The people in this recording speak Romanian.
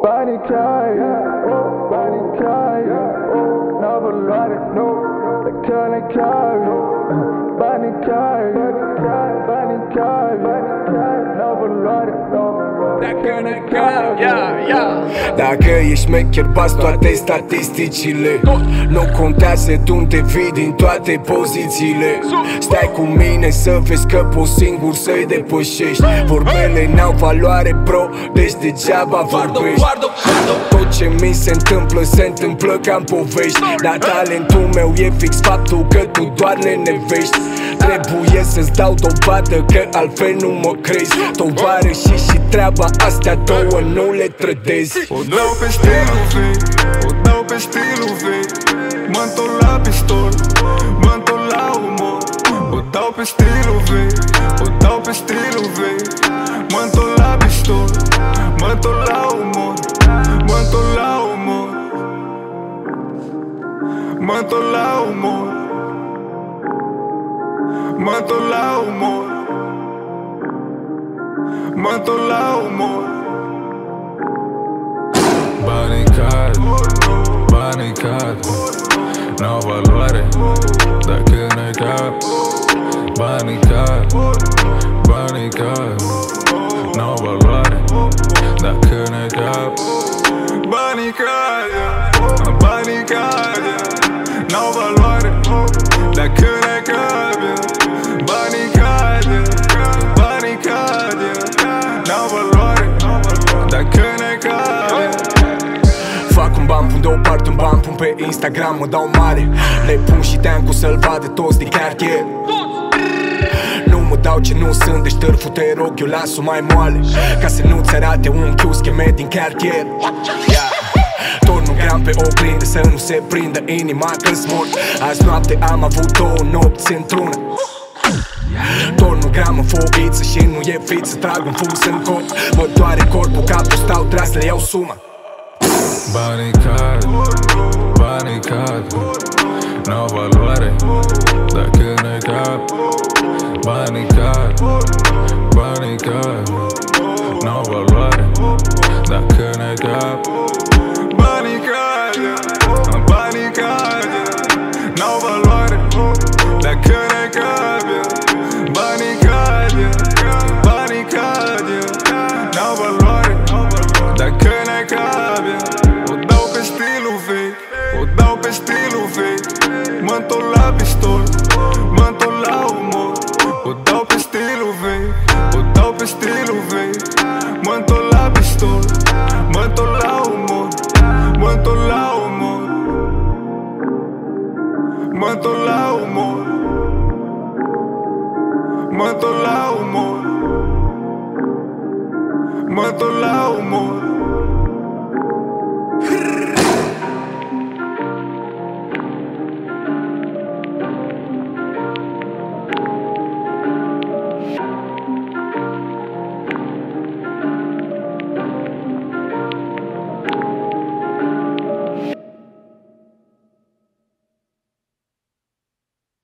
Banii cai, banii cai, n-au valoare, nu, dacă ne cai. Banii cai, banii cai, n-au valoare, nu, dacă ne cai. Dacă ești șmecher, bați toate statisticile. Nu contează de unde vii, din toate pozițiile. Stai cu mine să vezi că poți singur să-i depășești. Vorbele n-au valoare, bro, deci degeaba vorbești. Tot ce mi se întâmplă ca în povești. Dar talentul meu e fix faptul că tu doar le nevești. Trebuie să-ți dau dovadă că altfel nu mă crezi. Tovarășii și treaba, astea două nu le trădezi. O dau pe stilul vechi, o dau pe stilul vechi. Mă întorc la pistol, mă întorc la umor. O dau pe stilul vechi, o dau pe stilul vechi. Mă întorc la pistol, mă întorc la umor. Mă întorc la umor, mă întorc la umor. Mă întorc la umor, mă întorc la umor. Banii cad, banii cad, n-au valoare dacă ne cap. Banii cad, banii cad, n-au valoare dacă ne cap. Banii cad, banii cad, n-au valoare dacă ne cap. Banii cad, banii cad, n-au valoare dacă ne cap. Fac un ban, pun deoparte un ban, pun pe Instagram, mă dau mare. Le pun și teancul să-l vadă toți din cartier. Nu mă dau ce nu sunt, deci târful te rog, eu las-o mai moale. Ca să nu-ți arate un chiu scheme din cartier. Torn un gram pe oglindă să nu se prindă inima că-s mort. Azi noapte am avut două nopți într-una. Torn un gram în foiță și nu e fit să trag un fus în corp. Mă doare corpul, capul stau tras, le iau suma. Banii cad, banii cad, n-au valoare dacă ne cap. Banii cad, banii cad, n-au valoare dacă ne cap. Banii cad, banii cad, n-au valoare dacă ne cap. Banii cad, banii cad, n-au valoare dacă ne cap. O dau pe stilul vechi, o dau pe stilul vechi. Mă întorc la pistol, mă întorc la umor. O dau pe stilul vechi, o dau pe stilul vechi. Mă întorc la pistol, mă întorc la umor. Mă întorc la umor, mă întorc la umor. Mă întorc la umor, mă întorc la umor.